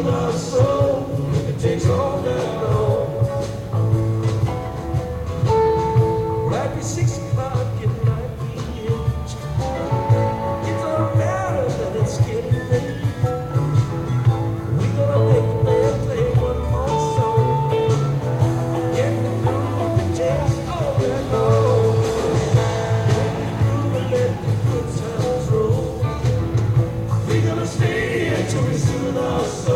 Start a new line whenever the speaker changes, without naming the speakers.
soothe our soul. It takes all that long. Might be 6 o'clock, it might be 8. It don't matter that it's getting late. We're gonna make the band play one more song. Get the groove, it takes all that long. Get the groove and let the good times roll. We're gonna stay until we soothe our soul.